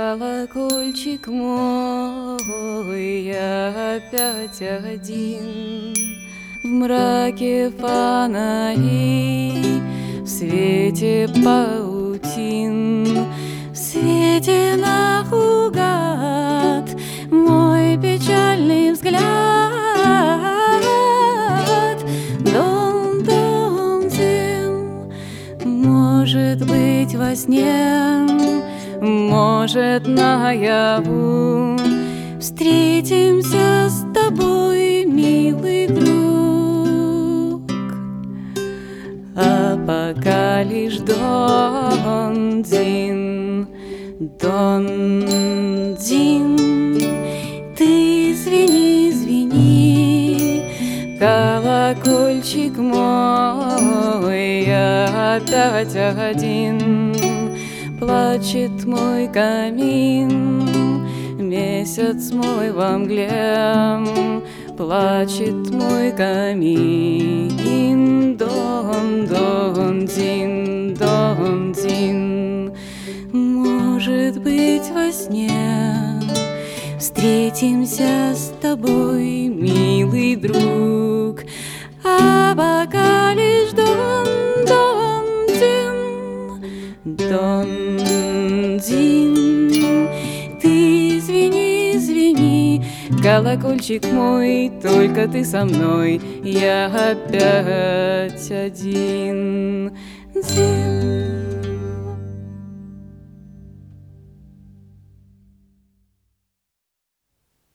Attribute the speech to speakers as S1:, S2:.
S1: Колокольчик мой, я опять один. В мраке фонарей, в свете паутин, в свете наугад мой печальный взгляд. Дон-дон-дин, может быть, во сне, может, наяву встретимся с тобой, милый друг. А пока лишь Дон-дин, Дон-дин, ты извини, извини, колокольчик мой, я опять один. Плачет мой камин, месяц мой во мгле, плачет мой камин. Дон-дон-дин, Дон-дин, может быть, во сне встретимся с тобой, милый друг. А пока лишь Дон-дин, ты извини, извини, колокольчик мой, только ты со мной, я опять один. Дин.